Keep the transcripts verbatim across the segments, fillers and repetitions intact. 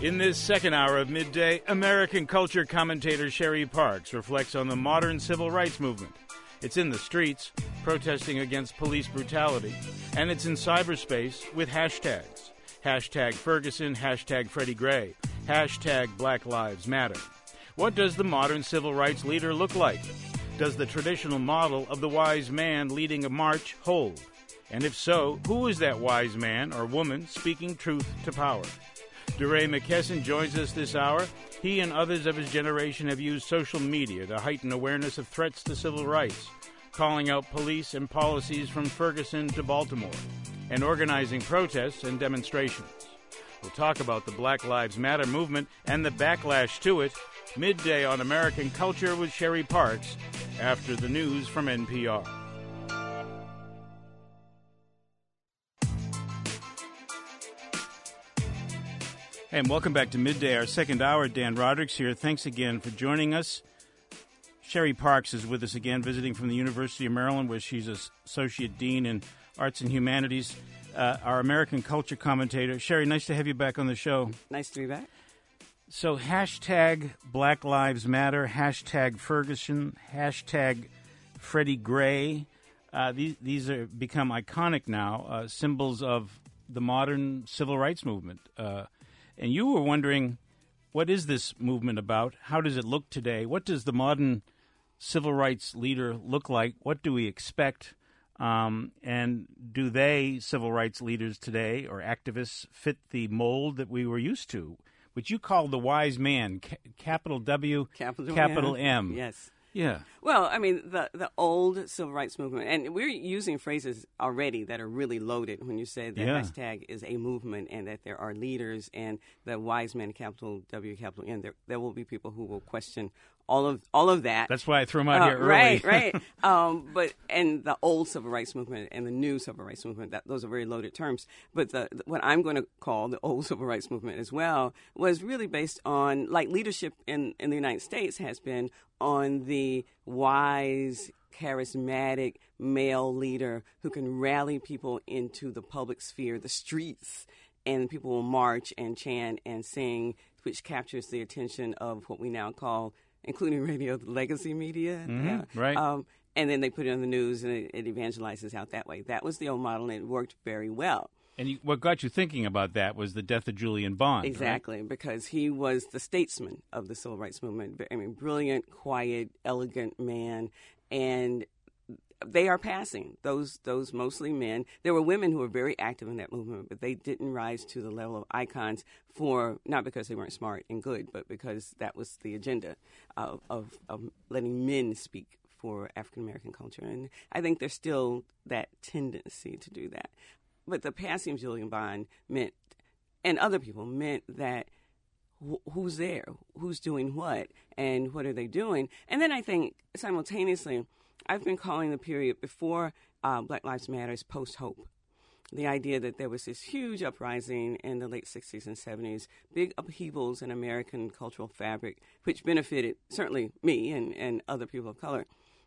In this second hour of Midday, American culture commentator Sherry Parks reflects on the modern civil rights movement. It's in the streets, protesting against police brutality, and it's in cyberspace with hashtags. Hashtag Ferguson, hashtag Freddie Gray, hashtag Black Lives Matter. What does the modern civil rights leader look like? Does the traditional model of the wise man leading a march hold? And if so, who is that wise man or woman speaking truth to power? DeRay McKesson joins us this hour. He and others of his generation have used social media to heighten awareness of threats to civil rights, calling out police and policies from Ferguson to Baltimore, and organizing protests and demonstrations. We'll talk about the Black Lives Matter movement and the backlash to it. Midday on American Culture with Sherry Parks after the news from N P R. And welcome back to Midday, our second hour. Dan Roderick's here. Thanks again for joining us. Sherry Parks is with us again, visiting from the University of Maryland, where she's Associate Dean in Arts and Humanities, uh, our American culture commentator. Sherry, nice to have you back on the show. Nice to be back. So hashtag Black Lives Matter, hashtag Ferguson, hashtag Freddie Gray. Uh, these, these are become iconic now, uh, symbols of the modern civil rights movement. Uh And you were wondering, what is this movement about? How does it look today? What does the modern civil rights leader look like? What do we expect? Um, and do they, civil rights leaders today or activists, fit the mold that we were used to, which you call the wise man, ca- capital W, capital, capital M. M. Yes. Yeah. Well, I mean, the the old civil rights movement, and we're using phrases already that are really loaded when you say that yeah. hashtag is a movement and that there are leaders and the wise man, capital W, capital N. There, there will be people who will question all of all of that. That's why I threw them out uh, here early. Right, right. um, but and the old civil rights movement and the new civil rights movement, that those are very loaded terms. But the, the, what I'm going to call the old civil rights movement as well was really based on, like leadership in, in the United States has been on the wise, charismatic male leader who can rally people into the public sphere, the streets, and people will march and chant and sing, which captures the attention of what we now call, including radio, the legacy media. Mm-hmm, yeah. Right. Um, and then they put it on the news, and it, it evangelizes out that way. That was the old model, and it worked very well. And you, what got you thinking about that was the death of Julian Bond. Exactly, right? Because he was the statesman of the civil rights movement. I mean, brilliant, quiet, elegant man, and they are passing. Those those mostly men. There were women who were very active in that movement, but they didn't rise to the level of icons for, not because they weren't smart and good, but because that was the agenda of, of, of letting men speak for African American culture. And I think there's still that tendency to do that. But the passing of Julian Bond meant, and other people, meant that wh- who's there, who's doing what, and what are they doing? And then I think simultaneously, I've been calling the period before uh, Black Lives Matter post-hope. The idea that there was this huge uprising in the late sixties and seventies, big upheavals in American cultural fabric, which benefited certainly me and, and other people of color.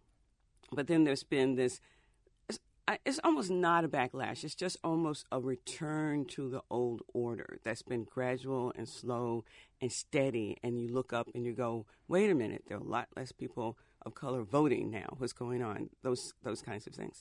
But then there's been this, it's, it's almost not a backlash. It's just almost a return to the old order that's been gradual and slow and steady. And you look up and you go, wait a minute, there are a lot less people of color voting now. What's going on? Those those kinds of things.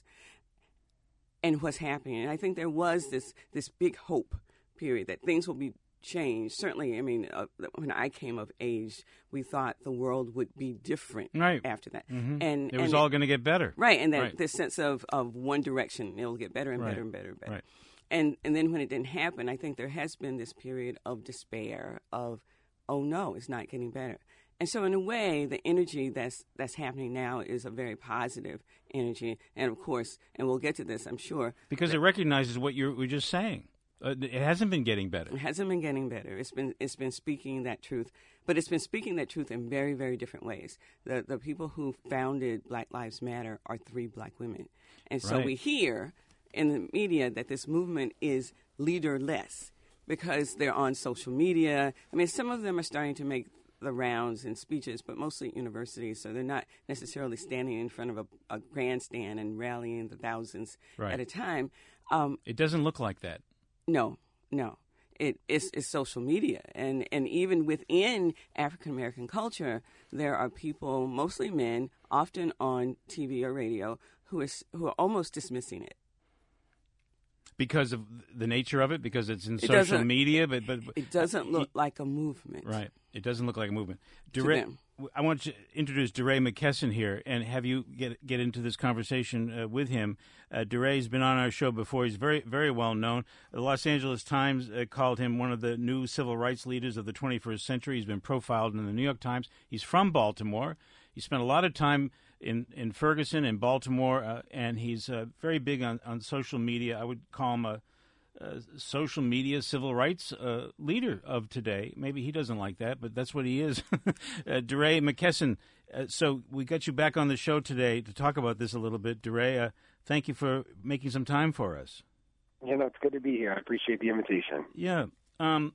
And what's happening. And I think there was this this big hope period that things will be changed. Certainly, I mean, uh, when I came of age, we thought the world would be different right. after that. Mm-hmm. And it was and all going to get better. Right. And that right. this sense of, of one direction, it'll get better and right. better and better and better. Right. And and then when it didn't happen, I think there has been this period of despair of, oh no, it's not getting better. And so in a way, the energy that's that's happening now is a very positive energy. And of course, and we'll get to this, I'm sure. Because it recognizes what you were just saying. Uh, it hasn't been getting better. It hasn't been getting better. It's been it's been speaking that truth. But it's been speaking that truth in very, very different ways. The the people who founded Black Lives Matter are three black women. And so right. we hear in the media that this movement is leaderless because they're on social media. I mean, some of them are starting to make the rounds and speeches, but mostly at universities, so they're not necessarily standing in front of a, a grandstand and rallying the thousands right. at a time. Um, it doesn't look like that. No, no. it is, is social media. And, and even within African American culture, there are people, mostly men, often on T V or radio, who is who are almost dismissing it. Because of the nature of it, because it's in It social doesn't- media, but, but It doesn't look like a movement. right, it doesn't look like a movement. To DeRay, them. I want to introduce DeRay McKesson here and have you get get into this conversation uh, with him. Uh, DeRay's been on our show before. He's very very well known. The Los Angeles Times uh, called him one of the new civil rights leaders of the twenty-first century. He's been profiled in the New York Times. He's from Baltimore. He spent a lot of time in, in Ferguson and Baltimore, uh, and he's uh, very big on, on social media. I would call him a Uh, social media civil rights uh, leader of today. Maybe he doesn't like that, but that's what he is. uh, DeRay McKesson, uh, so we got you back on the show today to talk about this a little bit. DeRay, uh, thank you for making some time for us. You know, it's good to be here. I appreciate the invitation. Yeah. Um,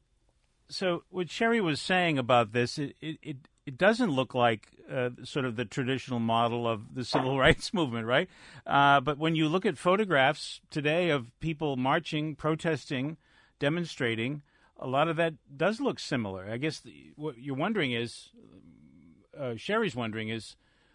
so what Sherry was saying about this, it, it, it, it doesn't look like uh, sort of the traditional model of the civil rights movement, right? Uh, but when you look at photographs today of people marching, protesting, demonstrating, a lot of that does look similar. I guess the, what you're wondering is, uh, Sherry's wondering is,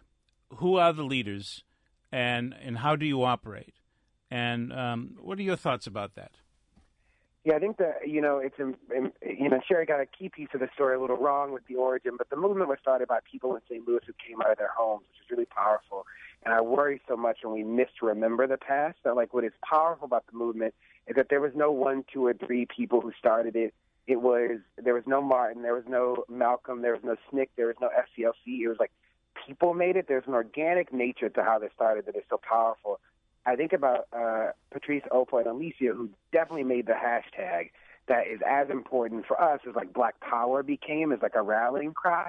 who are the leaders and, and how do you operate? And um, what are your thoughts about that? Yeah, I think that, you know, it's, you know, Sherry got a key piece of the story a little wrong with the origin, but the movement was started by people in Saint Louis who came out of their homes, which is really powerful. And I worry so much when we misremember the past. So, like, what is powerful about the movement is that there was no one, two, or three people who started it. It was, there was no Martin, there was no Malcolm, there was no S N C C, there was no S C L C. It was like people made it. There's an organic nature to how they started that is so powerful. I think about uh, Patrice, Oprah, and Alicia, who definitely made the hashtag that is as important for us as like Black Power became, as like a rallying cry,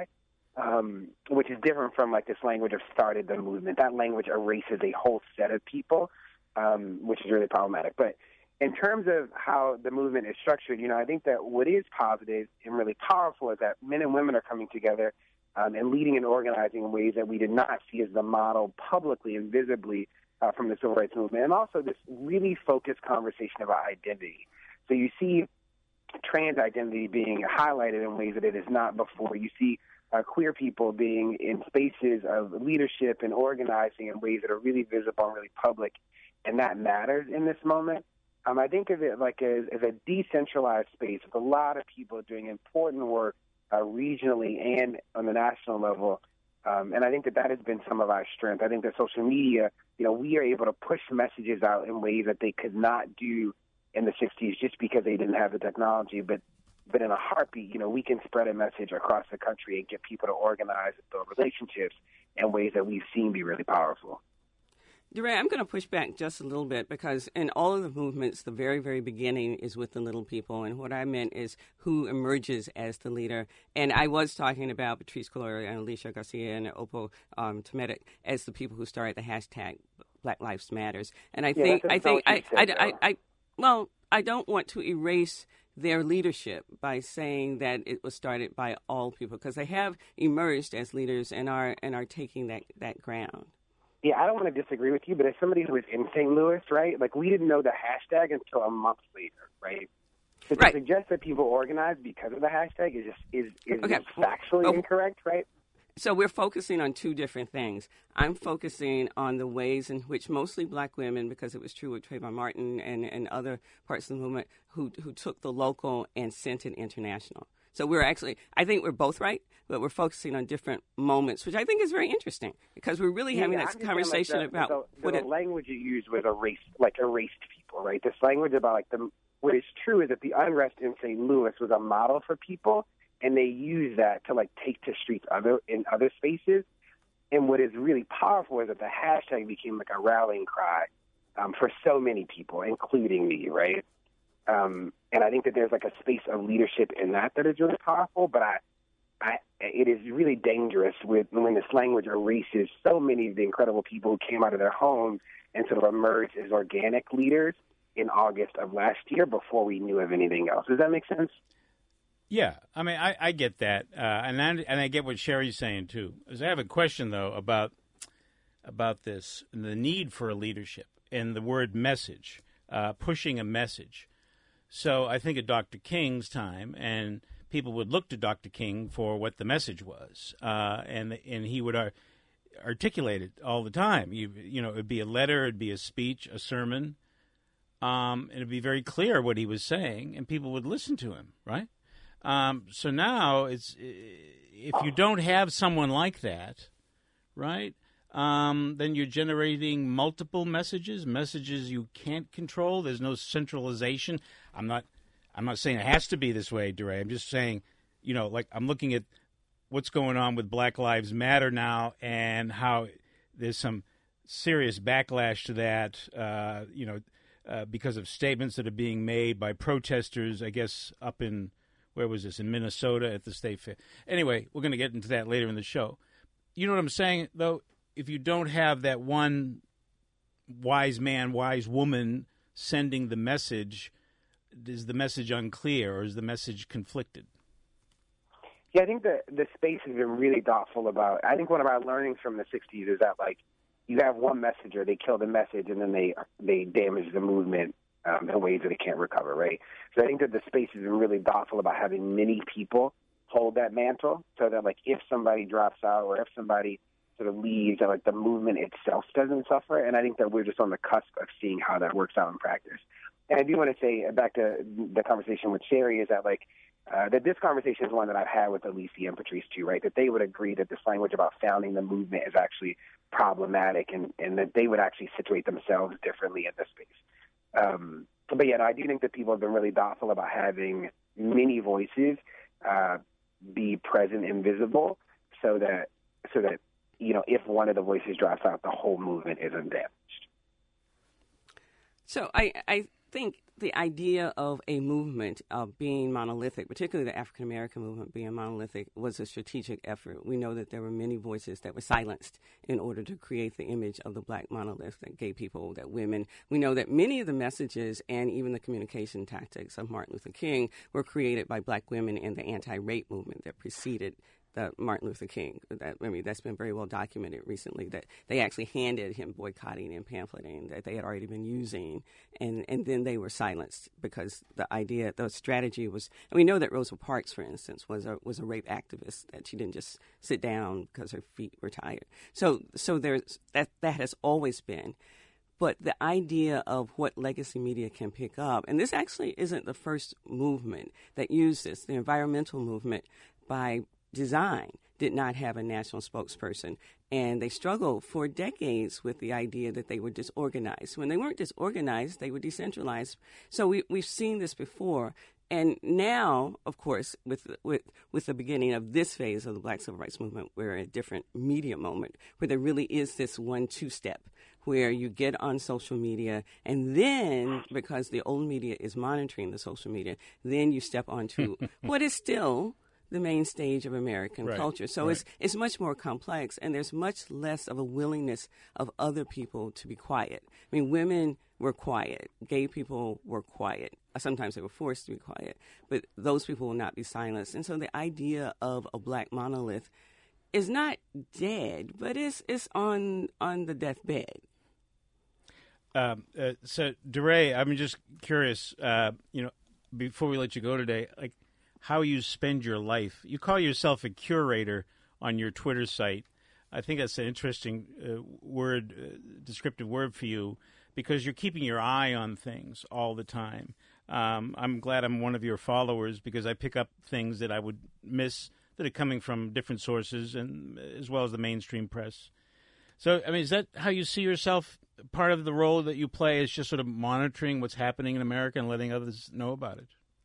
um, which is different from like this language of started the movement. That language erases a whole set of people, um, which is really problematic. But in terms of how the movement is structured, you know, I think that what is positive and really powerful is that men and women are coming together um, and leading and organizing in ways that we did not see as the model publicly and visibly Uh, from the civil rights movement, and also this really focused conversation about identity. So you see trans identity being highlighted in ways that it is not before. You see uh, queer people being in spaces of leadership and organizing in ways that are really visible and really public, and that matters in this moment. Um, I think of it like as, as a decentralized space with a lot of people doing important work uh, regionally and on the national level. Um, and I think that that has been some of our strength. I think that social media, you know, we are able to push messages out in ways that they could not do in the sixties just because they didn't have the technology. But but in a heartbeat, you know, we can spread a message across the country and get people to organize and build relationships in ways that we've seen be really powerful. DeRay, I'm going to push back just a little bit because in all of the movements, the very, very beginning is with the little people. And what I meant is who emerges as the leader. And I was talking about Patrice Cullors and Alicia Garcia and Opo um, Tometic as the people who started the hashtag Black Lives Matters. And I Yeah, think, that's I think, I, said, I, I, I, well, I don't want to erase their leadership by saying that it was started by all people because they have emerged as leaders and are and are taking that, that ground. Yeah, I don't want to disagree with you, but as somebody who was in Saint Louis, right, like we didn't know the hashtag until a month later, right? So to right. suggest that people organized because of the hashtag is just is, is okay. factually oh. incorrect, right? So we're focusing on two different things. I'm focusing on the ways in which mostly black women, because it was true with Trayvon Martin and, and other parts of the movement, who who took the local and sent it international. So we're actually, I think we're both right, but we're focusing on different moments, which I think is very interesting because we're really yeah, having yeah, this conversation like the, about the, what the it, language you used was erased, like erased people, right? This language about like the what is true is that the unrest in Saint Louis was a model for people, and they use that to like take to streets other in other spaces. And what is really powerful is that the hashtag became like a rallying cry um, for so many people, including me, right? Um, and I think that there's like a space of leadership in that that is really powerful. But I, I, it is really dangerous with when this language erases so many of the incredible people who came out of their homes and sort of emerged as organic leaders in August of last year before we knew of anything else. Does that make sense? Yeah, I mean, I, I get that, uh, and I, and I get what Sherry's saying too. As I have a question though about about this, the need for a leadership and the word message, uh, pushing a message. So I think at Doctor King's time, and people would look to Doctor King for what the message was, uh, and and he would ar- articulate it all the time. You you know, it'd be a letter, it'd be a speech, a sermon, um, and it'd be very clear what he was saying, and people would listen to him, right? Um, so now it's if you don't have someone like that, right? Um, then you're generating multiple messages, messages you can't control. There's no centralization. I'm not, I'm not saying it has to be this way, DeRay. I'm just saying, you know, like I'm looking at what's going on with Black Lives Matter now and how there's some serious backlash to that, uh, you know, uh, because of statements that are being made by protesters, I guess, up in, where was this, in Minnesota at the state fair. Anyway, we're going to get into that later in the show. You know what I'm saying, though? If you don't have that one wise man, wise woman sending the message, is the message unclear or is the message conflicted? Yeah, I think the the space has been really thoughtful about. I think one of our learnings from the sixties is that, like, you have one messenger, they kill the message, and then they they damage the movement um, in ways that it can't recover, right? So I think that the space has been really thoughtful about having many people hold that mantle, so that, like, if somebody drops out or if somebody sort of leaves, that, like, the movement itself doesn't suffer. And I think that we're just on the cusp of seeing how that works out in practice. And I do want to say, back to the conversation with Sherry, is that, like, uh, that this conversation is one that I've had with Alicia and Patrice too, right? That they would agree that this language about founding the movement is actually problematic, and, and that they would actually situate themselves differently in this space. Um, but yeah, no, I do think that people have been really thoughtful about having many voices uh, be present and visible, so that so that you know, if one of the voices drops out, the whole movement isn't damaged. So I, I think the idea of a movement of being monolithic, particularly the African American movement being monolithic, was a strategic effort. We know that there were many voices that were silenced in order to create the image of the black monolith, that gay people, that women. We know that many of the messages and even the communication tactics of Martin Luther King were created by black women in the anti-rape movement that preceded the Martin Luther King. That, I mean, that's been very well documented recently, that they actually handed him boycotting and pamphleting that they had already been using, and, and then they were silenced because the idea, the strategy was, and we know that Rosa Parks, for instance, was a was a rape activist, that she didn't just sit down because her feet were tired. So so there's that that has always been. But the idea of what legacy media can pick up, and this actually isn't the first movement that used this, the environmental movement by design did not have a national spokesperson, and they struggled for decades with the idea that they were disorganized. When they weren't disorganized, they were decentralized. So we, we've seen this before. And now, of course, with, with with the beginning of this phase of the Black Civil Rights Movement, we're at a different media moment where there really is this one-two step where you get on social media, and then, because the old media is monitoring the social media, then you step onto what is still the main stage of American right. culture. So right. it's it's much more complex, and there's much less of a willingness of other people to be quiet. I mean, women were quiet. Gay people were quiet. Sometimes they were forced to be quiet, but those people will not be silenced. And so the idea of a black monolith is not dead, but it's it's on on the deathbed. Um, uh, so, DeRay, I'm just curious, uh, you know, before we let you go today, like, how you spend your life. You call yourself a curator on your Twitter site. I think that's an interesting uh, word, uh, descriptive word for you, because you're keeping your eye on things all the time. Um, I'm glad I'm one of your followers, because I pick up things that I would miss that are coming from different sources, and as well as the mainstream press. So, I mean, is that how you see yourself? Part of the role that you play is just sort of monitoring what's happening in America and letting others know about it?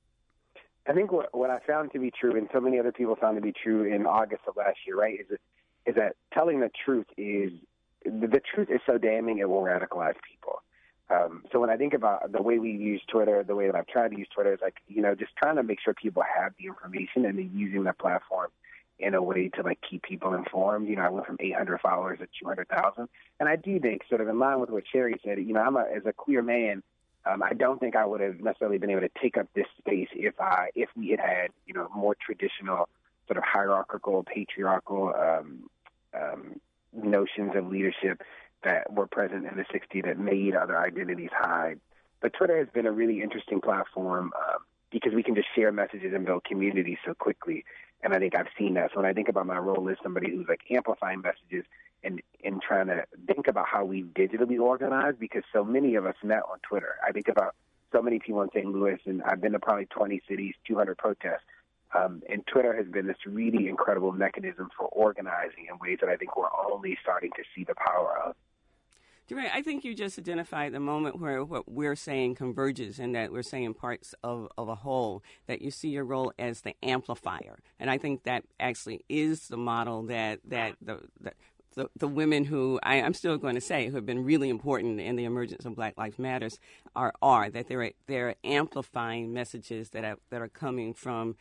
I think what, what I found to be true, and so many other people found to be true in August of last year, right, is that, is that telling the truth is, the truth is so damning it will radicalize people. Um, so when I think about the way we use Twitter, the way that I've tried to use Twitter, is like, you know, just trying to make sure people have the information and then using the platform in a way to, like, keep people informed. You know, I went from eight hundred followers to two hundred thousand. And I do think, sort of in line with what Sherry said, you know, I'm a, as a queer man, Um, I don't think I would have necessarily been able to take up this space if I if we had had, you know, more traditional sort of hierarchical, patriarchal um, um, notions of leadership that were present in the sixties that made other identities hide But Twitter has been a really interesting platform um, because we can just share messages and build community so quickly. And I think I've seen that. So when I think about my role as somebody who's like amplifying messages and, and trying to think about how we digitally organize, because so many of us met on Twitter. I think about so many people in Saint Louis, and I've been to probably twenty cities, two hundred protests. Um, and Twitter has been this really incredible mechanism for organizing in ways that I think we're only starting to see the power of. DeRay, I think you just identified the moment where what we're saying converges and that we're saying parts of, of a whole, that you see your role as the amplifier. And I think that actually is the model that, that the, the The, the women who I, I'm still going to say who have been really important in the emergence of Black Lives Matters are are that they're they're amplifying messages that are that are coming from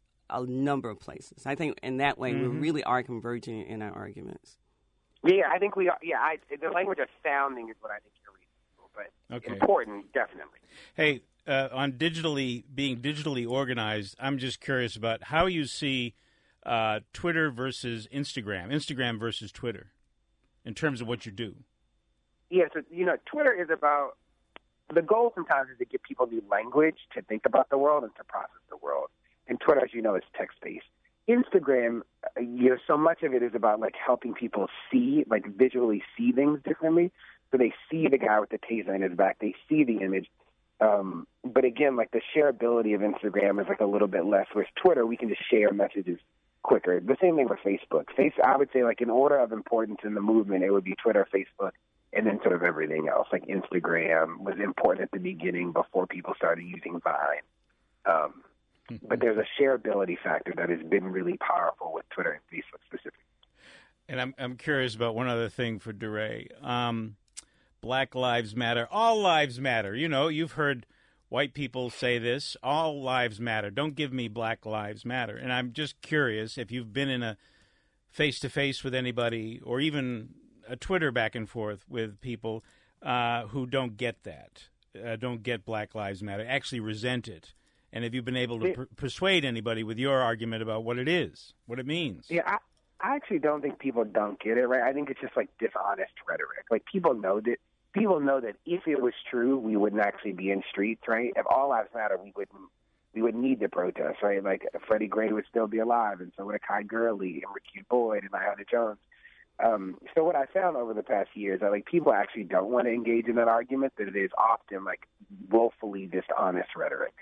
a number of places. I think in that way mm-hmm. we really are converging in our arguments. Yeah, I think we are. Yeah, I, the language of sounding is what I think you're reasonable, but okay. important, definitely. Hey, uh, on digitally being digitally organized, I'm just curious about how you see Uh, Twitter versus Instagram, Instagram versus Twitter, in terms of what you do. Yeah, so, you know, Twitter is about, the goal sometimes is to give people new language to think about the world and to process the world. And Twitter, as you know, is text-based. Instagram, you know, so much of it is about, like, helping people see, like, visually see things differently. So they see the guy with the taser in his back. They see the image. Um, but, again, like, the shareability of Instagram is, like, a little bit less, whereas Twitter, we can just share messages quicker. The same thing with Facebook. Face, I would say, like, in order of importance in the movement, it would be Twitter, Facebook, and then sort of everything else. Like Instagram was important at the beginning before people started using Vine. Um, but there's a shareability factor that has been really powerful with Twitter and Facebook specifically. And I'm I'm curious about one other thing for DeRay. Um, Black Lives Matter. All lives matter. You know, you've heard white people say this, all lives matter. Don't give me Black Lives Matter. And I'm just curious if you've been in a face-to-face with anybody or even a Twitter back and forth with people uh, who don't get that, uh, don't get Black Lives Matter, actually resent it. And have you been able to per- persuade anybody with your argument about what it is, what it means? Yeah, I, I actually don't think people don't get it, right? I think it's just like dishonest rhetoric. Like people know that. People know that if it was true, we wouldn't actually be in streets, right? If all lives matter, we wouldn't we wouldn't need the protests, right? Like Freddie Gray would still be alive, and so would Kai Gurley and Ricky Boyd and Aiyana Jones. Um, so what I found over the past year is that like people actually don't want to engage in that argument. That it is often like woefully dishonest rhetoric.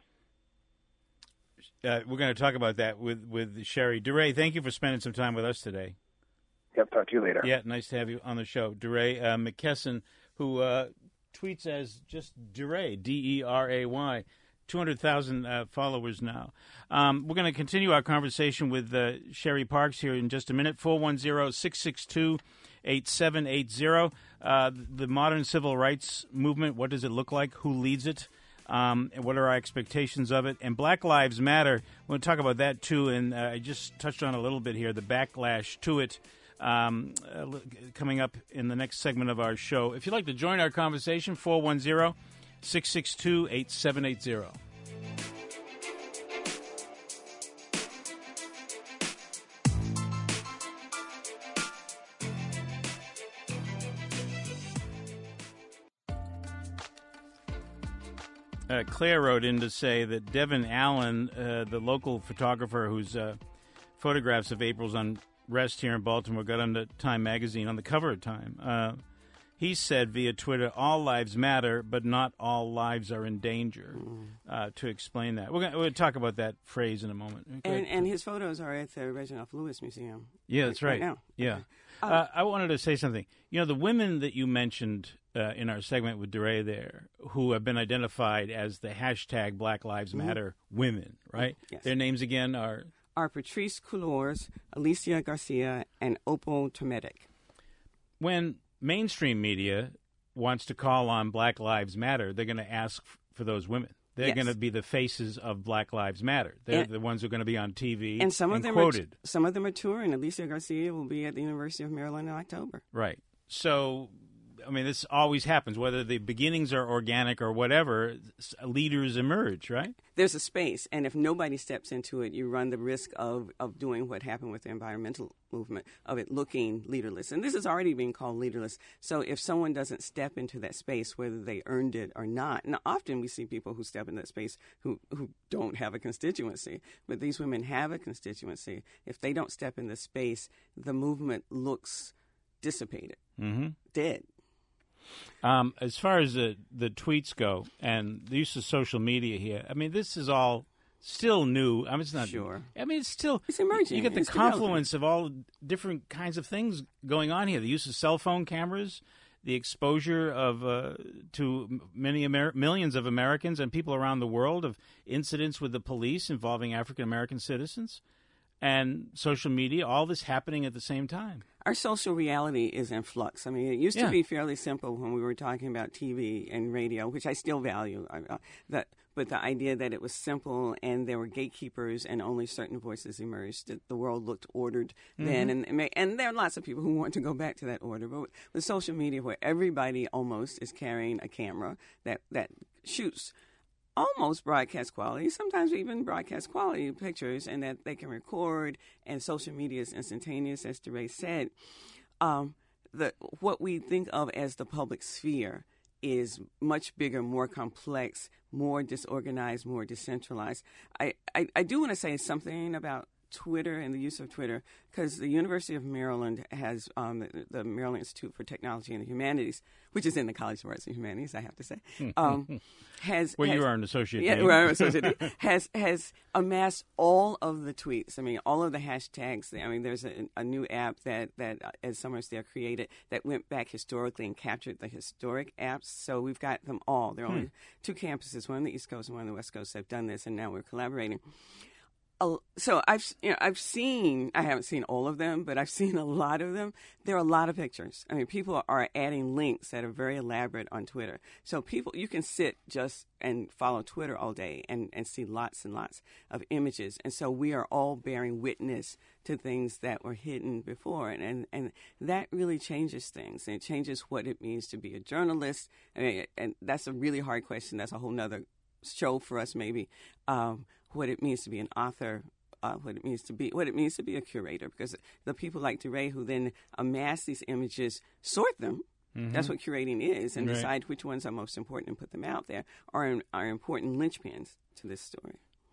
Uh, we're going to talk about that with with Sherry DeRay. Thank you for spending some time with us today. Yep, talk to you later. Yeah, nice to have you on the show. DeRay uh, McKesson, who uh, tweets as just DeRay, D E R A Y, two hundred thousand uh, followers now. Um, we're going to continue our conversation with uh, Sherry Parks here in just a minute, four one zero, six six two, eight seven eight zero. Uh, the modern civil rights movement, what does it look like? Who leads it? Um, and what are our expectations of it? And Black Lives Matter, we'll talk about that too. And uh, I just touched on a little bit here, the backlash to it. Um, uh, coming up in the next segment of our show. If you'd like to join our conversation, four one zero, six six two, eight seven eight zero. Uh, Claire wrote in to say that Devin Allen, uh, the local photographer whose uh, photographs of April's on Rest here in Baltimore got on the Time magazine, on the cover of Time. Uh, he said via Twitter, all lives matter, but not all lives are in danger, uh, to explain that. We're going to talk about that phrase in a moment. And, and his photos are at the Reginald Lewis Museum. Yeah, that's right. right now. Yeah. Okay. Uh, I wanted to say something. You know, the women that you mentioned uh, in our segment with DeRay there, who have been identified as the hashtag Black Lives Matter mm-hmm. women, right? Yes. Their names again are... are Patrice Cullors, Alicia Garcia, and Opal Tomedic. When mainstream media wants to call on Black Lives Matter, they're going to ask for those women. They're yes. going to be the faces of Black Lives Matter. They're and, the ones who are going to be on T V and some and of them quoted. Are, some of them are touring. Alicia Garcia will be at the University of Maryland in October. Right. So I mean, this always happens, whether the beginnings are organic or whatever, leaders emerge, right? There's a space, and if nobody steps into it, you run the risk of, of doing what happened with the environmental movement, of it looking leaderless. And this is already being called leaderless. So if someone doesn't step into that space, whether they earned it or not, and often we see people who step in that space who, who don't have a constituency, but these women have a constituency. If they don't step in the space, the movement looks dissipated, mm-hmm. dead. Um, as far as the, the tweets go and the use of social media here, I mean, this is all still new. I mean, it's not. Sure. I mean, it's still. It's emerging. You get the it's confluence of all different kinds of things going on here. The use of cell phone cameras, the exposure of uh, to many Amer- millions of Americans and people around the world of incidents with the police involving African American citizens, and social media. All this happening at the same time. Our social reality is in flux. I mean, it used yeah. to be fairly simple when we were talking about T V and radio, which I still value. Uh, that, but the idea that it was simple and there were gatekeepers and only certain voices emerged, that the world looked ordered mm-hmm. then. And, and and there are lots of people who want to go back to that order. But with, with social media, where everybody almost is carrying a camera that, that shoots almost broadcast quality, sometimes even broadcast quality pictures, and that they can record, and social media is instantaneous, as DeRay said. Um, the what we think of as the public sphere is much bigger, more complex, more disorganized, more decentralized. I, I, I do want to say something about Twitter and the use of Twitter, because the University of Maryland has um, the, the Maryland Institute for Technology and the Humanities, which is in the College of Arts and Humanities, I have to say, um, has well, has, you are an associate. Yeah, dean. where I'm an associate dean, has has amassed all of the tweets. I mean, all of the hashtags. I mean, there's a, a new app that that uh, Ed Summers-Dale created that went back historically and captured the historic apps. So we've got them all. There are hmm. only two campuses, one on the East Coast and one on the West Coast, that have done this, and now we're collaborating. So I've you know I've seen I haven't seen all of them, but I've seen a lot of them. There are a lot of pictures. I mean, people are adding links that are very elaborate on Twitter. So people, you can sit just and follow Twitter all day and, and see lots and lots of images. And so we are all bearing witness to things that were hidden before, and and, and that really changes things. And it changes what it means to be a journalist. I mean, and that's a really hard question. That's a whole nother show for us, maybe. Um, what it means to be an author, uh, what it means to be what it means to be a curator, because the people like DeRay who then amass these images, sort them. Mm-hmm. That's what curating is, and right. decide which ones are most important and put them out there, are are important linchpins to this story.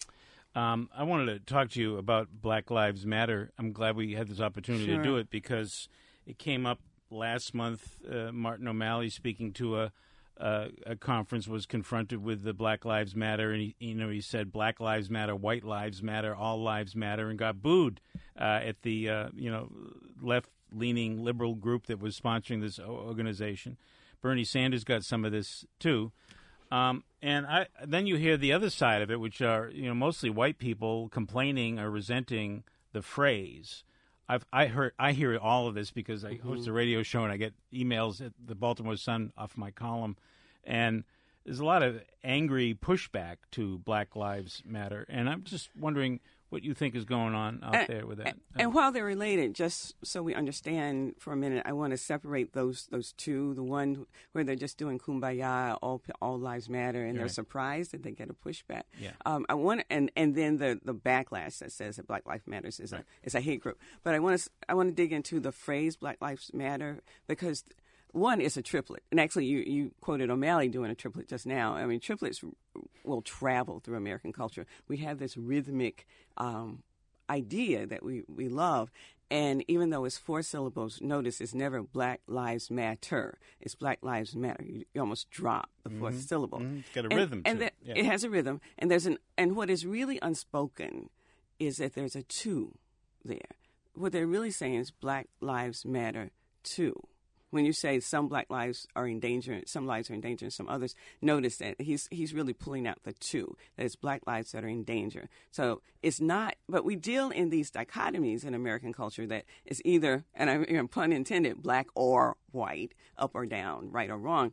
Um, I wanted to talk to you about Black Lives Matter. I'm glad we had this opportunity sure. to do it, because it came up last month. Uh, Martin O'Malley, speaking to a Uh, a conference, was confronted with the Black Lives Matter, and he, you know, he said Black Lives Matter, White Lives Matter, All Lives Matter, and got booed uh, at the uh, you know left-leaning liberal group that was sponsoring this organization. Bernie Sanders got some of this too, um, and I, then you hear the other side of it, which are you know mostly white people complaining or resenting the phrase. I've I heard I hear all of this because I mm-hmm. host a radio show and I get emails at the Baltimore Sun off my column, and there's a lot of angry pushback to Black Lives Matter, and I'm just wondering what you think is going on out and, there with that. And, and while they're related, just so we understand for a minute, I want to separate those those two. The one where they're just doing kumbaya, all all lives matter, and right. they're surprised that they get a pushback. Yeah. Um, I want and and then the, the backlash that says that Black Lives Matters is right. a is a hate group. But I want to I want to dig into the phrase Black Lives Matter, because one is a triplet. And actually, you, you quoted O'Malley doing a triplet just now. I mean, triplets will travel through American culture. We have this rhythmic um, idea that we, we love. And even though it's four syllables, notice it's never Black Lives Matter. It's Black Lives Matter. You, you almost drop the fourth mm-hmm. syllable. Mm-hmm. It's got a and, rhythm and to that, it. Yeah. It has a rhythm. And there's an and what is really unspoken is that there's a two there. What they're really saying is Black Lives Matter too. When you say some black lives are in danger, some lives are in danger, and some others, notice that he's he's really pulling out the two, that it's black lives that are in danger. So it's not, but we deal in these dichotomies in American culture that it's either, and I'm you know, pun intended, black or white, up or down, right or wrong.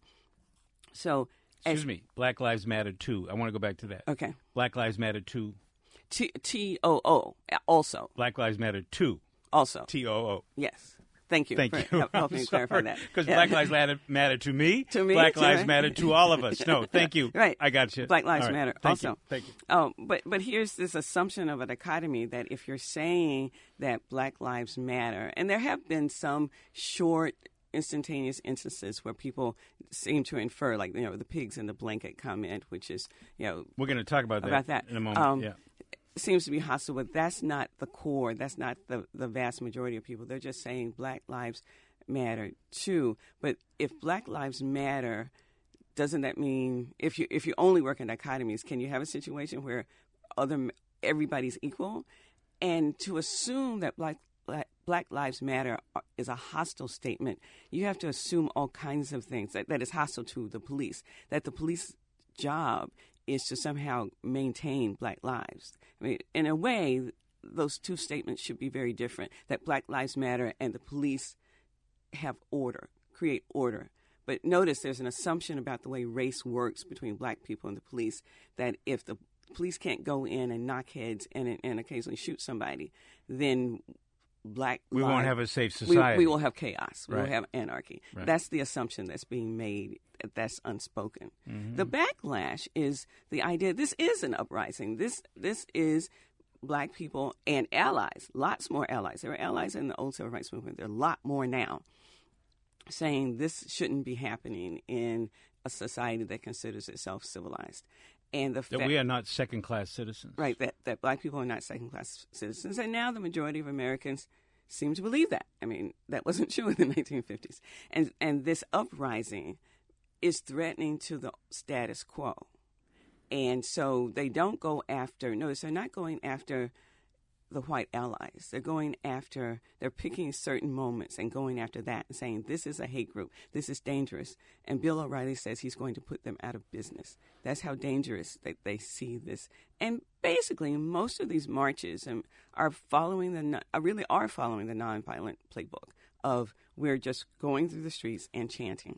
So Excuse as, me, Black Lives Matter too. I want to go back to that. Okay. Black Lives Matter too. T T O O also. Black Lives Matter too. Also. T O O. Yes. Thank you. Thank for you. helping me clarify that. Because Yeah. Black Lives Matter, matter to me. To me, Black to Lives me. Matter to all of us. No, thank you. Right. I got you. Black Lives All right. Matter Thank also. You. Thank you. Oh, but but here's this assumption of a dichotomy that if you're saying that Black Lives Matter, and there have been some short, instantaneous instances where people seem to infer, like, you know, the pigs in the blanket comment, which is, you know, We're going to talk about that, about that in a moment. Um, yeah. seems to be hostile, but that's not the core. That's not the, the vast majority of people. They're just saying Black Lives Matter too. But if Black Lives Matter, doesn't that mean if you if you only work in dichotomies, can you have a situation where other everybody's equal? And to assume that Black Black, Black Lives Matter is a hostile statement, you have to assume all kinds of things that, that is hostile to the police. That the police job is to somehow maintain Black lives. I mean, in a way, those two statements should be very different, that Black Lives Matter and the police have order, create order. But notice there's an assumption about the way race works between black people and the police, that if the police can't go in and knock heads and, and occasionally shoot somebody, then black We lives, won't have a safe society. We, we will have chaos. We Right. will have anarchy. Right. That's the assumption that's being made. That's unspoken. Mm-hmm. The backlash is the idea this is an uprising. This this is black people and allies, lots more allies. There were allies in the old civil rights movement. There are a lot more now, saying this shouldn't be happening in a society that considers itself civilized. And the That fact, we are not second-class citizens. right, that, that black people are not second-class citizens. And now the majority of Americans seem to believe that. I mean, that wasn't true in the nineteen fifties. And and this uprising is threatening to the status quo. And so they don't go after, notice they're not going after the white allies. They're going after, they're picking certain moments and going after that and saying, this is a hate group. This is dangerous. And Bill O'Reilly says he's going to put them out of business. That's how dangerous they, they see this. And basically, most of these marches um, are following the, uh, really are following the nonviolent playbook of we're just going through the streets and chanting.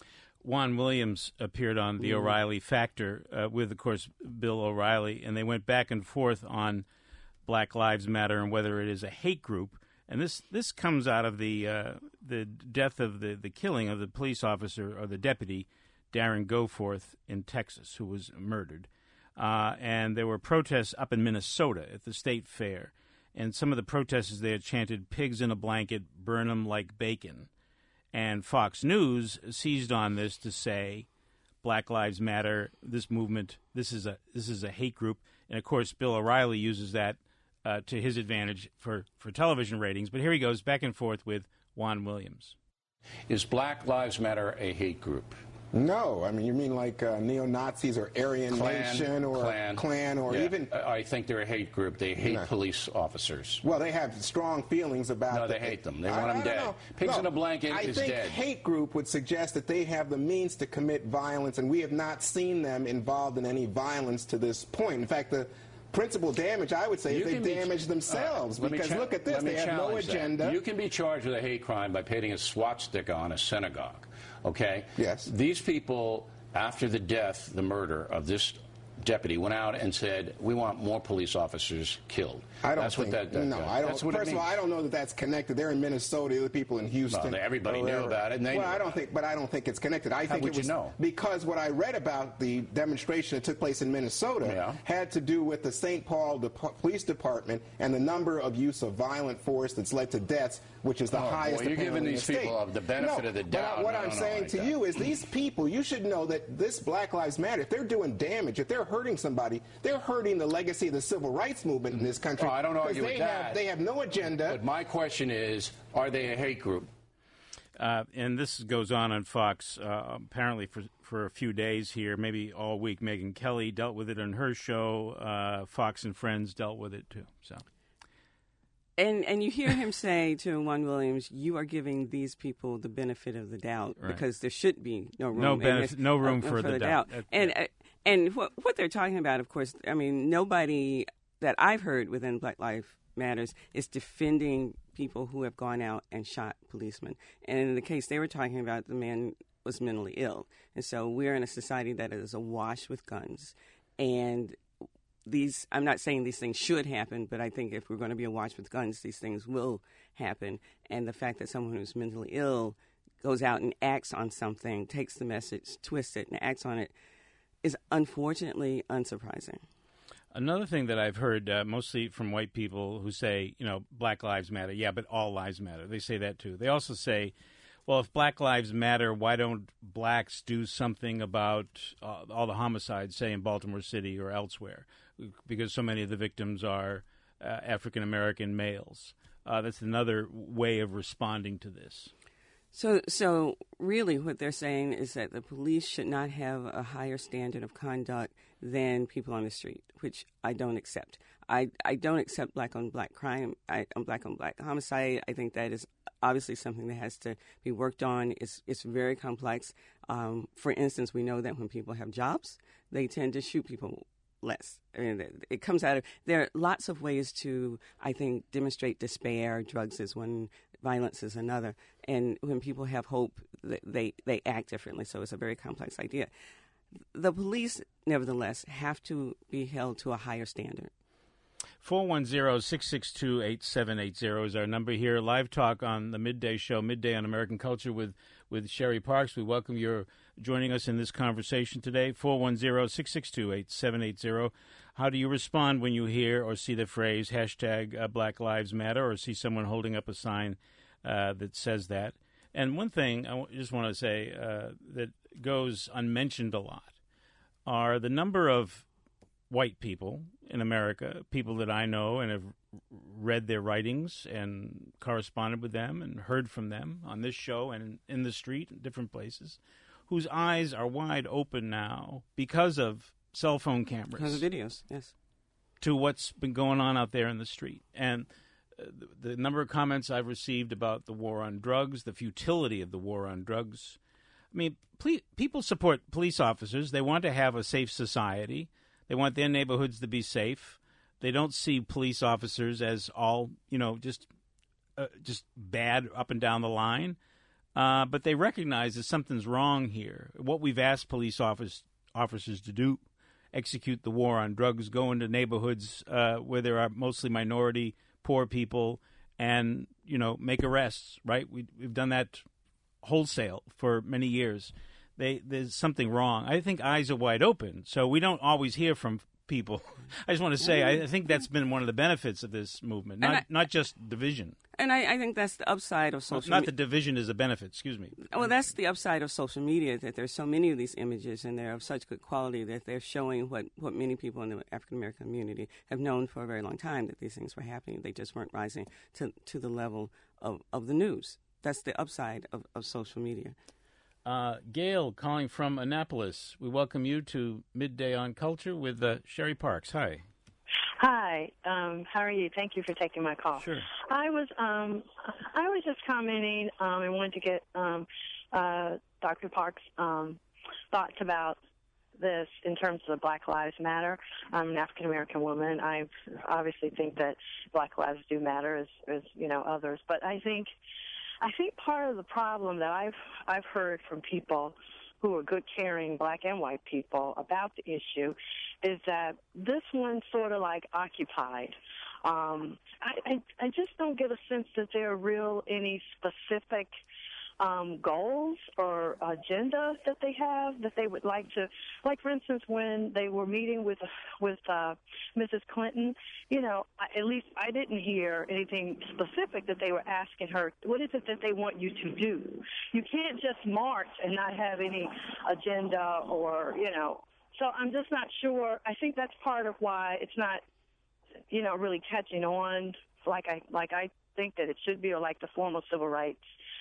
Juan Williams appeared on the O'Reilly Factor uh, with, of course, Bill O'Reilly, and they went back and forth on Black Lives Matter and whether it is a hate group. And this this comes out of the uh, the death of the, the killing of the police officer or the deputy, Darren Goforth, in Texas, who was murdered. Uh, and there were protests up in Minnesota at the state fair. And some of the protesters there chanted, "Pigs in a blanket, burn them like bacon." And Fox News seized on this to say, Black Lives Matter, this movement, this is a this is a hate group. And, of course, Bill O'Reilly uses that uh, to his advantage for, for television ratings. But here he goes back and forth with Juan Williams. Is Black Lives Matter a hate group? No. I mean, you mean like uh, neo-Nazis or Aryan Klan, Nation or Klan, Klan or yeah, even... I think they're a hate group. They hate No. police officers. Well, they have strong feelings about... No, the, they hate them. They I- want I them don't dead. know. Pigs No, in a blanket I is think dead. hate group would suggest that they have the means to commit violence, and we have not seen them involved in any violence to this point. In fact, the principal damage, I would say, You is they can be- damage themselves, uh, let me because cha- look at this. let me They have no challenge that. agenda. You can be charged with a hate crime by painting a swastika on a synagogue, okay? Yes. These people, after the death, the murder of this deputy, went out and said, we want more police officers killed. I don't that's think, what that, that no, uh, I don't. That's what First it of all, means. I don't know that that's connected. They're in Minnesota. The other people in Houston. Well, everybody or knew whatever. about it, and they well, knew I don't about think, but I don't think it's connected. I How think would it you was know? because what I read about the demonstration that took place in Minnesota Yeah. had to do with the Saint Paul Dep- Police Department and the number of use of violent force that's led to deaths, which is the Oh, boy, highest. you're apparently giving in these the people state. the benefit no, of the but doubt. I- what No, I'm no, no, saying like to that. you is, these people, you should know that this Black Lives Matter. If they're doing damage, if they're hurting somebody, they're hurting the legacy of the civil rights movement in this country. Oh, I don't 'Cause argue they with have, that. They have no agenda. But my question is, are they a hate group? Uh, and this goes on on Fox uh, apparently for for a few days here, maybe all week. Megyn Kelly dealt with it on her show. Uh, Fox and Friends dealt with it too. So, And and you hear him say to Juan Williams, "You are giving these people the benefit of the doubt Right. because there should be no room, No in benef- this- no room uh, for the doubt. That- And uh, and what what they're talking about, of course, I mean, nobody that I've heard within Black Lives Matters is defending people who have gone out and shot policemen. And in the case they were talking about, the man was mentally ill, and so we're in a society that is awash with guns, and these, I'm not saying these things should happen, but I think if we're going to be awash with guns, these things will happen. And the fact that someone who's mentally ill goes out and acts on something, takes the message, twists it, and acts on it, is unfortunately unsurprising. Another thing that I've heard, uh, mostly from white people who say, you know, Black Lives Matter. Yeah, but all lives matter. They say that too. They also say, well, if Black Lives Matter, why don't blacks do something about uh, all the homicides, say, in Baltimore City or elsewhere? Because so many of the victims are uh, African-American males. Uh, that's another way of responding to this. So, so really what they're saying is that the police should not have a higher standard of conduct than people on the street, which I don't accept. I, I don't accept black-on-black crime, I, on black-on-black homicide. I think that is obviously something that has to be worked on. It's, it's very complex. Um, for instance, we know that when people have jobs, they tend to shoot people less. I mean, it comes out of, there are lots of ways to, I think, demonstrate despair. Drugs is one, violence is another. And when people have hope, they, they act differently. So it's a very complex idea. The police, nevertheless, have to be held to a higher standard. four one zero, six six two, eight seven eight zero is our number here. Live talk on the Midday Show, Midday on American Culture with, with Sherry Parks. We welcome your joining us in this conversation today. four one zero, six six two, eight seven eight zero. How do you respond when you hear or see the phrase hashtag uh, Black Lives Matter, or see someone holding up a sign uh, that says that? And one thing I just want to say uh, that goes unmentioned a lot are the number of white people in America, people that I know and have read their writings and corresponded with them and heard from them on this show and in the street and different places, whose eyes are wide open now because of cell phone cameras. Because of videos, yes. To what's been going on out there in the street. And uh, the, the number of comments I've received about the war on drugs, the futility of the war on drugs. I mean, ple- people support police officers. They want to have a safe society. They want their neighborhoods to be safe. They don't see police officers as all, you know, just uh, just bad up and down the line. Uh, but they recognize that something's wrong here. What we've asked police office, officers to do, execute the war on drugs, go into neighborhoods uh, where there are mostly minority, poor people, and, you know, make arrests, right? We, we've done that wholesale for many years. They, there's something wrong. I think eyes are wide open, so we don't always hear from people. I just want to say, I think that's been one of the benefits of this movement, not I, not just division. And I, I think that's the upside of social media. Well, not that division is a benefit, excuse me. Well, that's the upside of social media, that there's so many of these images and they're of such good quality that they're showing what, what many people in the African-American community have known for a very long time, that these things were happening. They just weren't rising to, to the level of, of the news. That's the upside of, of social media. Uh, Gail, calling from Annapolis. We welcome you to Midday on Culture with uh, Sherry Parks. Hi. Hi. Um, how are you? Thank you for taking my call. Sure. I was um, I was just commenting um, and wanted to get um, uh, Doctor Parks' um, thoughts about this in terms of Black Lives Matter. I'm an African American woman. I obviously think that Black lives do matter, as, as you know, others. But I think. I think part of the problem that I've I've heard from people who are good, caring black and white people about the issue is that this one's sort of like occupied. Um, I, I I just don't get a sense that there are real any specific um, goals or agenda that they have that they would like to, like for instance when they were meeting with with uh, Missus Clinton, you know, I, at least I didn't hear anything specific that they were asking her. What is it that they want you to do? You can't just march and not have any agenda or, you know. So I'm just not sure. I think that's part of why it's not, you know, really catching on like I like I think that it should be, or like the formal civil rights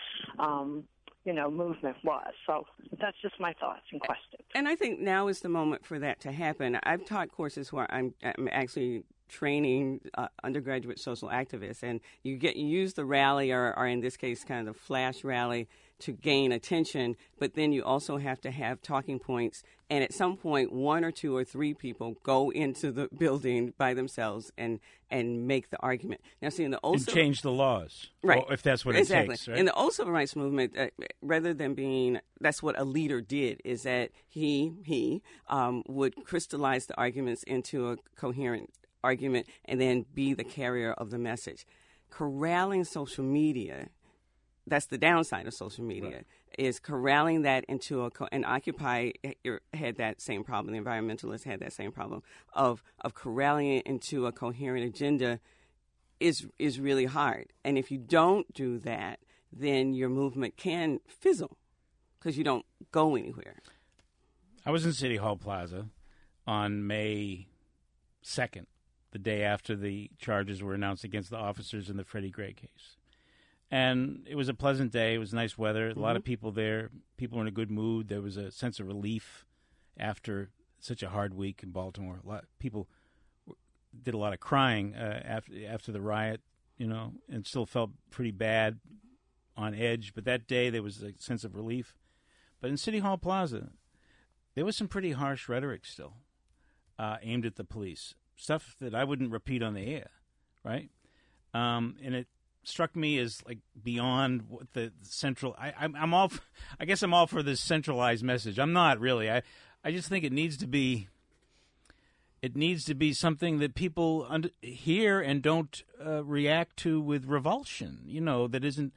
Um, you know, movement was. So that's just my thoughts and questions. And I think now is the moment for that to happen. I've taught courses where I'm, I'm actually training uh, undergraduate social activists, and you get you use the rally, or, or in this case, kind of the flash rally, to gain attention. But then you also have to have talking points, and at some point, one or two or three people go into the building by themselves and and make the argument. Now, see, in the old and change the laws, right? Or if that's what exactly. it takes, right? In the old civil rights movement, uh, rather than being, that's what a leader did, is that he he um, would crystallize the arguments into a coherent argument and then be the carrier of the message. Corralling social media, that's the downside of social media, right, is corralling that into a, co- and Occupy had that same problem, the environmentalists had that same problem of, of corralling it into a coherent agenda is is really hard. And if you don't do that, then your movement can fizzle because you don't go anywhere. I was in City Hall Plaza on May second, the day after the charges were announced against the officers in the Freddie Gray case. And it was a pleasant day. It was nice weather. Mm-hmm. A lot of people there. People were in a good mood. There was a sense of relief after such a hard week in Baltimore. A lot of people did a lot of crying uh, after after the riot, you know, and still felt pretty bad, on edge. But that day there was a sense of relief. But in City Hall Plaza, there was some pretty harsh rhetoric still uh, aimed at the police. Stuff that I wouldn't repeat on the air, right? Um, and it struck me as like beyond what the central. I, I'm, I'm all. For, I guess I'm all for this centralized message. I'm not really. I, I just think it needs to be. It needs to be something that people under, hear and don't uh, react to with revulsion. You know, that isn't.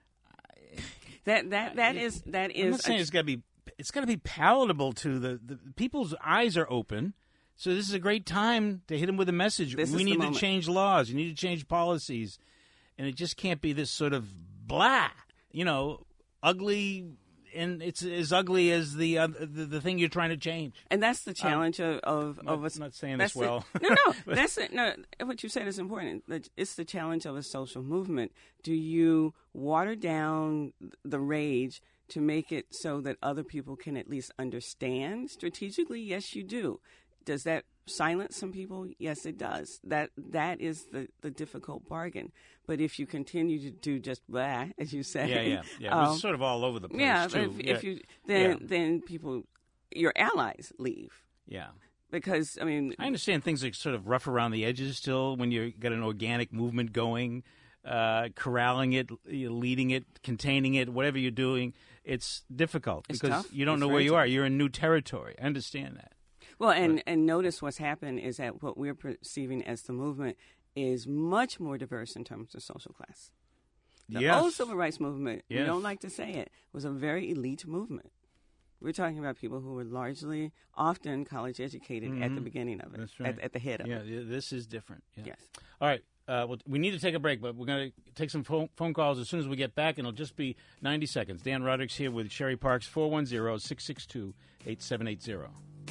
That that that it, is that is. I'm not saying a, it's got to be. It's got to be palatable to the, the people's eyes are open. So this is a great time to hit them with a message. This we need to change laws. You need to change policies. And it just can't be this sort of blah, you know, ugly, and it's as ugly as the uh, the, the thing you're trying to change. And that's the challenge um, of, of, not, of us. I'm not saying this well. The, no, no, that's it. No, what you said is important. It's the challenge of a social movement. Do you water down the rage to make it so that other people can at least understand strategically? Yes, you do. Does that silence some people? Yes, it does. That that is the, the difficult bargain. But if you continue to do just blah, as you say, yeah, yeah, yeah, um, it's sort of all over the place. Yeah, too. If, yeah. if you then yeah. then people, your allies leave. Yeah, because I mean, I understand things are sort of rough around the edges still when you got an organic movement going, uh, corralling it, leading it, containing it, whatever you're doing. It's difficult it's because tough. you don't it's know where you tough. are. You're in new territory. I understand that. Well, and, and notice what's happened is that what we're perceiving as the movement is much more diverse in terms of social class. The yes. old civil rights movement, yes. we don't like to say it, was a very elite movement. We're talking about people who were largely, often college educated mm-hmm. at the beginning of it, That's right. at, at the head of yeah, it. Yeah, this is different. Yeah. Yes. All right. Uh, well, we need to take a break, but we're going to take some phone, phone calls as soon as we get back, and it'll just be ninety seconds. Dan Roderick's here with Sherry Parks, four one zero, six six two, eight seven eight zero.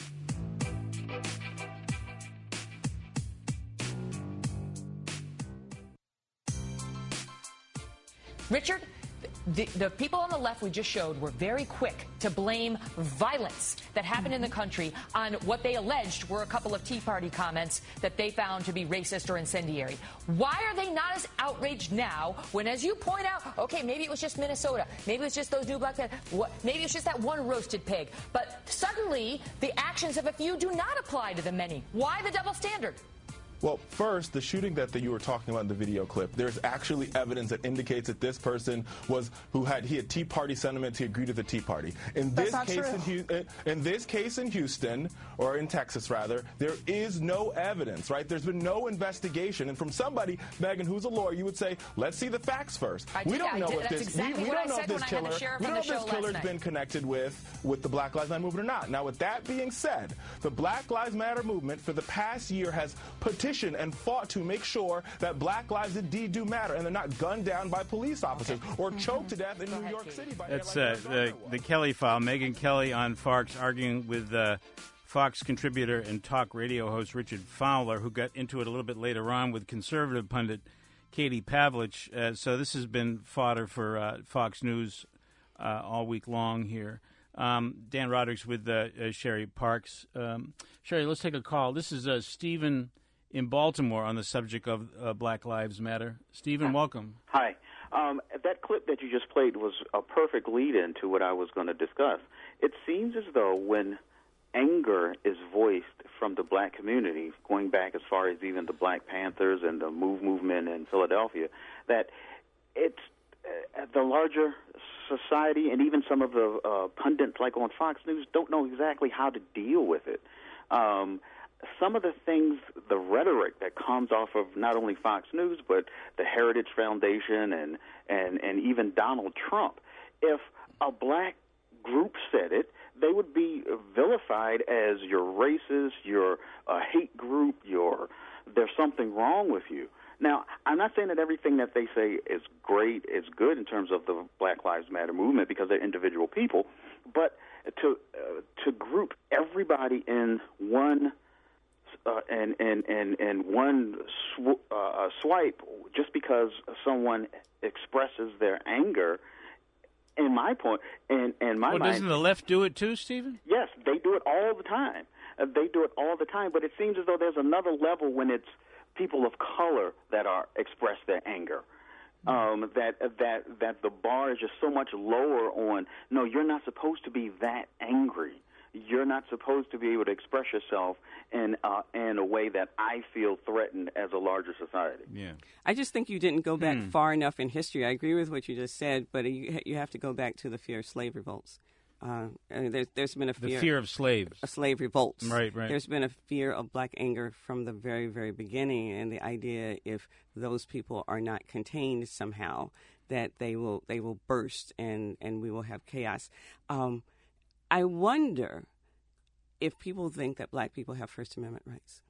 Richard, the, the people on the left we just showed were very quick to blame violence that happened in the country on what they alleged were a couple of Tea Party comments that they found to be racist or incendiary. Why are they not as outraged now when, as you point out, okay, maybe it was just Minnesota, maybe it was just those new black men, what, maybe it's just that one roasted pig, but suddenly the actions of a few do not apply to the many. Why the double standard? Well, first, the shooting that, that you were talking about in the video clip, there's actually evidence that indicates that this person was who had he had Tea Party sentiments. He agreed with the Tea Party. In this case, in, in this case in Houston, or in Texas rather, there is no evidence. Right? There's been no investigation, and from somebody, Megan, who's a lawyer, you would say, let's see the facts first. I did, we don't I know did. if That's this exactly we, we what don't I know if said this when I had killer the sheriff we on don't the know if this show killer's last been night. connected with with the Black Lives Matter movement or not. Now, with that being said, the Black Lives Matter movement for the past year has petitioned and fought to make sure that black lives indeed do matter, and they're not gunned down by police officers okay. or choked to death in New ahead, York Katie. City. By That's like uh, the, the Kelly File. Megyn Kelly on Fox arguing with uh, Fox contributor and talk radio host Richard Fowler, who got into it a little bit later on with conservative pundit Katie Pavlich. Uh, so this has been fodder for uh, Fox News uh, all week long here. Um, Dan Roderick's with uh, uh, Sherry Parks. Um, Sherry, let's take a call. This is uh, Stephen in Baltimore on the subject of uh, Black Lives Matter. Stephen, welcome. Hi. Um, that clip that you just played was a perfect lead-in to what I was going to discuss. It seems as though when anger is voiced from the black community, going back as far as even the Black Panthers and the MOVE movement in Philadelphia, that it's uh, the larger society and even some of the uh, pundits like on Fox News don't know exactly how to deal with it. Um, some of the things, the rhetoric that comes off of not only Fox News but the Heritage Foundation and, and, and even Donald Trump, if a black group said it, they would be vilified as you're racist, you're a hate group, you're there's something wrong with you. Now, I'm not saying that everything that they say is great, is good in terms of the Black Lives Matter movement because they're individual people, but to uh, to group everybody in one uh, and and and and one sw- uh, swipe just because someone expresses their anger. In my point, in, in my well, mind, doesn't the left do it too, Stephen? Yes, they do it all the time. Uh, they do it all the time, but it seems as though there's another level when it's people of color that are express their anger. Um, that that that the bar is just so much lower on. No, you're not supposed to be that angry. You're not supposed to be able to express yourself in uh, in a way that I feel threatened as a larger society. Yeah, I just think you didn't go back hmm. far enough in history. I agree with what you just said, but you you have to go back to the fear of slave revolts. Uh, I mean, there's, there's been a fear, the fear of slaves, a slave revolts. Right, right. There's been a fear of black anger from the very, very beginning, and the idea if those people are not contained somehow, that they will they will burst and, and we will have chaos. Um, I wonder if people think that black people have First Amendment rights.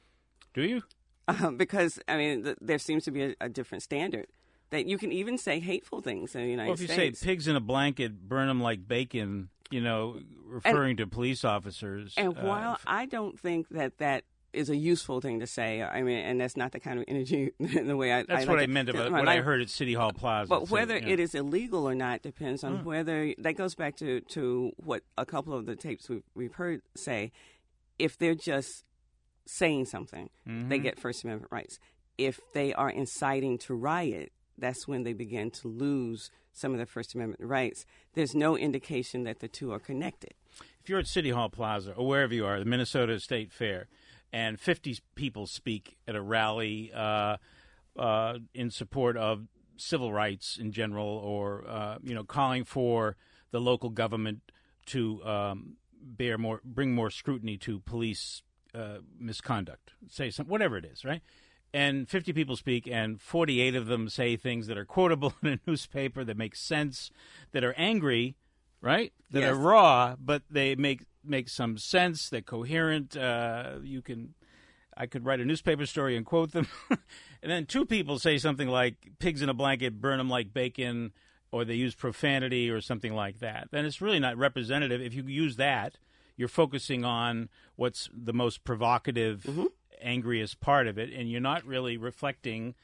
Do you? Uh, because, I mean, th- there seems to be a, a different standard. That you can even say hateful things in the United well, if you States. say pigs in a blanket, burn them like bacon, you know, referring and, to police officers. And uh, while I don't think that that is a useful thing to say, I mean, and that's not the kind of energy in the way I. That's I what like I meant to, about to, what I, I heard at City Hall Plaza. But whether so, yeah. it is illegal or not depends on mm. whether that goes back to, to what a couple of the tapes we've, we've heard say. If they're just saying something, mm-hmm. they get First Amendment rights. If they are inciting to riot, that's when they begin to lose some of their First Amendment rights. There's no indication that the two are connected. If you're at City Hall Plaza or wherever you are, the Minnesota State Fair, and fifty people speak at a rally uh, uh, in support of civil rights in general, or uh, you know, calling for the local government to um, bear more, bring more scrutiny to police uh, misconduct, say some, whatever it is, right? And fifty people speak, and forty-eight of them say things that are quotable in a newspaper, that make sense, that are angry, right? That yes. are raw, but they make make some sense. They're coherent. Uh, you can, I could write a newspaper story and quote them. And then two people say something like "pigs in a blanket, burn them like bacon," or they use profanity or something like that. Then it's really not representative. If you use that, you're focusing on what's the most provocative. Mm-hmm. angriest part of it, and you're not really reflecting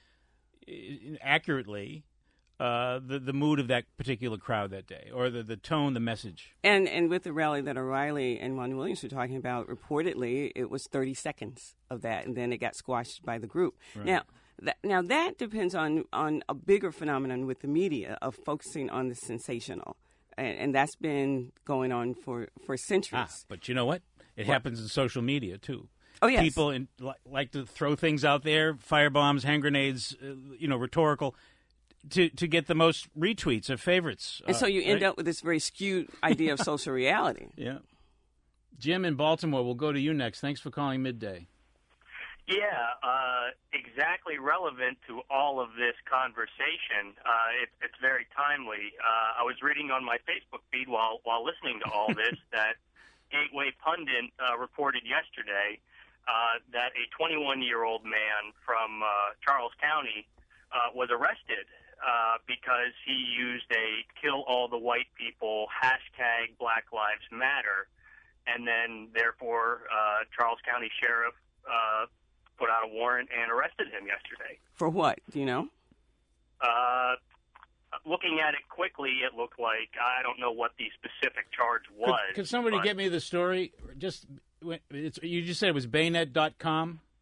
accurately uh, the the mood of that particular crowd that day, or the, the tone, the message. And and with the rally that O'Reilly and Juan Williams were talking about, reportedly it was thirty seconds of that, and then it got squashed by the group. Right. Now, that, now that depends on on a bigger phenomenon with the media of focusing on the sensational, and, and that's been going on for for centuries. Ah, but you know what? It what? happens in social media too. Oh, yes. People in, li- like to throw things out there, firebombs, hand grenades, uh, you know, rhetorical, to to get the most retweets or favorites. And uh, so you end right? up with this very skewed idea of social reality. Yeah. Jim in Baltimore, we'll go to you next. Thanks for calling Midday. Yeah, uh, exactly relevant to all of this conversation. Uh, it, it's very timely. Uh, I was reading on my Facebook feed while, while listening to all this that Gateway Pundit uh, reported yesterday Uh, that a twenty-one-year-old man from uh, Charles County uh, was arrested uh, because he used a kill all the white people hashtag Black Lives Matter, and then therefore uh, Charles County Sheriff uh, put out a warrant and arrested him yesterday. For what? Do you know? Uh, looking at it quickly, it looked like, I don't know what the specific charge was. Could, could somebody but... get me the story? Just... It's, you just said it was Bayonet dot com?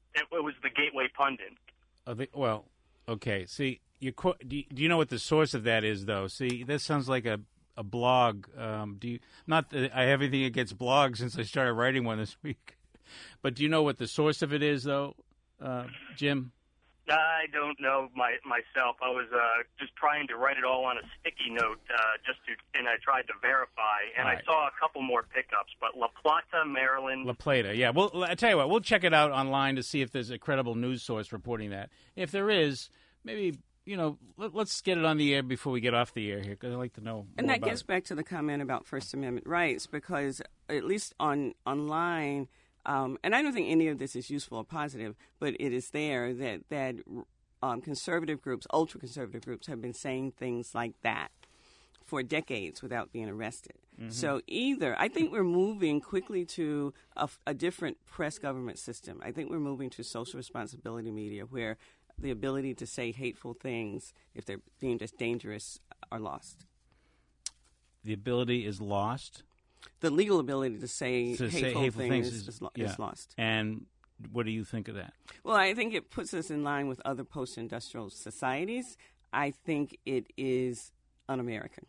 it, it was the Gateway Pundit. Uh, the, well, okay. See, you, do you do you know what the source of that is, though? See, this sounds like a a blog. Um, do you? Not that I have anything against blogs since I started writing one this week, but do you know what the source of it is, though, uh, Jim? I don't know my, myself. I was uh, just trying to write it all on a sticky note, uh, just to, and I tried to verify, and Right. I saw a couple more pickups. But La Plata, Maryland. La Plata, yeah. Well, I tell you what, we'll check it out online to see if there's a credible news source reporting that. If there is, maybe you know, let, let's get it on the air before we get off the air here, because I'd like to know. And more that about gets it. back to the comment about First Amendment rights, because at least on online, um, and I don't think any of this is useful or positive, but it is there that that um, conservative groups, ultra-conservative groups, have been saying things like that for decades without being arrested. Mm-hmm. So either, I think we're moving quickly to a, a different press government system. I think we're moving to social responsibility media, where the ability to say hateful things, if they're deemed as dangerous, are lost. The ability is lost? The legal ability to say, to hateful, say hateful things, things is, is, is, yeah. is lost. And what do you think of that? Well, I think it puts us in line with other post-industrial societies. I think it is un-American.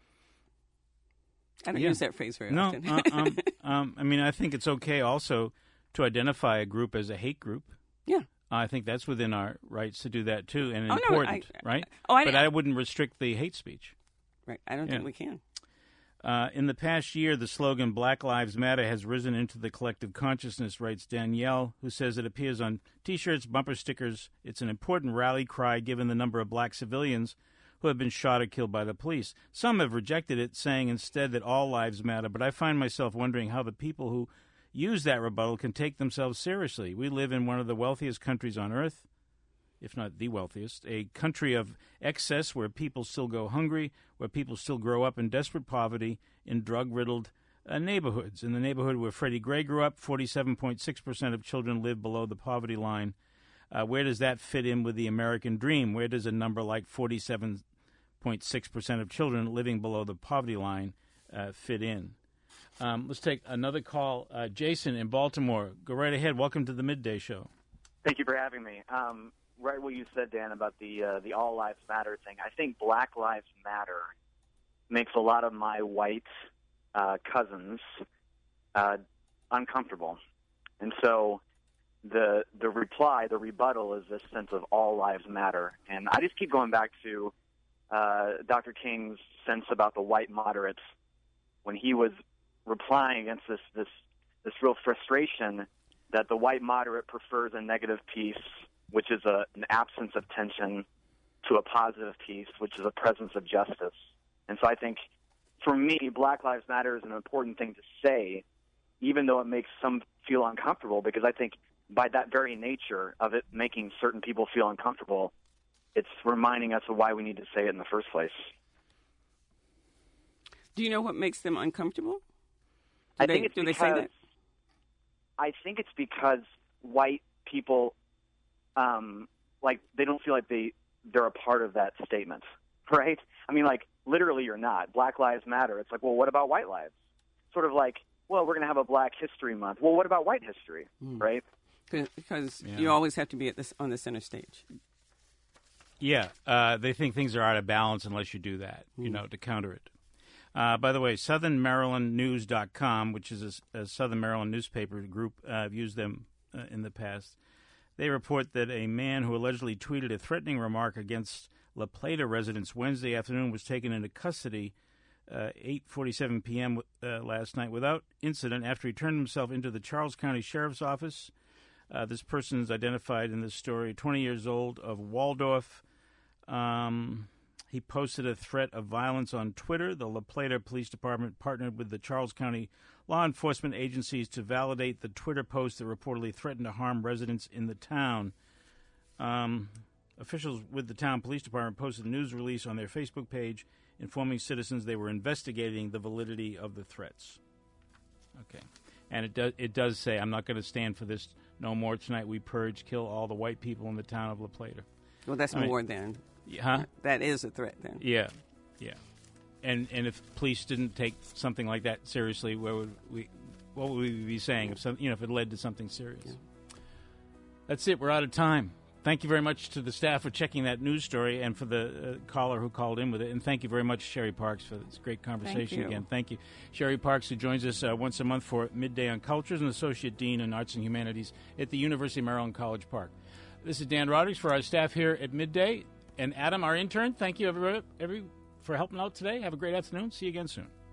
I don't yeah. use that phrase very no, often. uh, um, um, I mean, I think it's okay also to identify a group as a hate group. Yeah. I think that's within our rights to do that, too, and oh, important, no, I, right? Oh, I, but I wouldn't restrict the hate speech. Right. I don't yeah. think we can. Uh, in the past year, the slogan Black Lives Matter has risen into the collective consciousness, writes Danielle, who says it appears on T-shirts, bumper stickers. It's an important rally cry given the number of black civilians who have been shot or killed by the police. Some have rejected it, saying instead that all lives matter, but I find myself wondering how the people who use that rebuttal can take themselves seriously. We live in one of the wealthiest countries on earth, if not the wealthiest, a country of excess where people still go hungry, where people still grow up in desperate poverty in drug-riddled uh, neighborhoods. In the neighborhood where Freddie Gray grew up, forty-seven point six percent of children live below the poverty line. Uh, where does that fit in with the American dream? Where does a number like forty-seven point six percent of children living below the poverty line uh, fit in? Um, let's take another call. Uh, Jason in Baltimore. Go right ahead. Welcome to the Midday Show. Thank you for having me. Um, right what you said, Dan, about the uh, the All Lives Matter thing. I think Black Lives Matter makes a lot of my white uh, cousins uh, uncomfortable. And so the the reply, the rebuttal is this sense of all lives matter. And I just keep going back to uh, Doctor King's sense about the white moderates when he was replying against this, this, this real frustration that the white moderate prefers a negative peace, which is a, an absence of tension, to a positive peace, which is a presence of justice. And so I think, for me, Black Lives Matter is an important thing to say, even though it makes some feel uncomfortable, because I think by that very nature of it making certain people feel uncomfortable, it's reminding us of why we need to say it in the first place. Do you know what makes them uncomfortable? Do I they, think it's do because, they say that? I think it's because white people, um, like, they don't feel like they, they're a part of that statement, right? I mean, like, literally you're not. Black Lives Matter. It's like, well, what about white lives? Sort of like, well, we're going to have a Black History Month. Well, what about white history, mm. right? Because yeah. you always have to be at this on the center stage. Yeah, uh, they think things are out of balance unless you do that, mm. you know, to counter it. Uh, by the way, Southern Maryland News dot com, which is a, a Southern Maryland newspaper group, uh, I've used them uh, in the past. They report that a man who allegedly tweeted a threatening remark against La Plata residents Wednesday afternoon was taken into custody uh, eight forty-seven p.m. Uh, last night without incident after he turned himself into the Charles County Sheriff's Office. Uh, this person is identified in this story, twenty years old, of Waldorf. Um, he posted a threat of violence on Twitter. The La Plata Police Department partnered with the Charles County law enforcement agencies to validate the Twitter post that reportedly threatened to harm residents in the town. Um, officials with the town police department posted a news release on their Facebook page informing citizens they were investigating the validity of the threats. Okay. And it does, it does say, I'm not going to stand for this no more. Tonight we purge, kill all the white people in the town of La Plata. Well, that's I more mean, than... Huh? That is a threat then. Yeah, yeah. And and if police didn't take something like that seriously, where would we, what would we be saying if some, you know, if it led to something serious? Yeah. That's it. We're out of time. Thank you very much to the staff for checking that news story and for the uh, caller who called in with it. And thank you very much, Sherry Parks, for this great conversation Thank you. again. Thank you. Sherry Parks, who joins us uh, once a month for Midday on Cultures, and Associate Dean in Arts and Humanities at the University of Maryland College Park. This is Dan Rodrigues for our staff here at Midday. And Adam, our intern, thank you every, every, for helping out today. Have a great afternoon. See you again soon.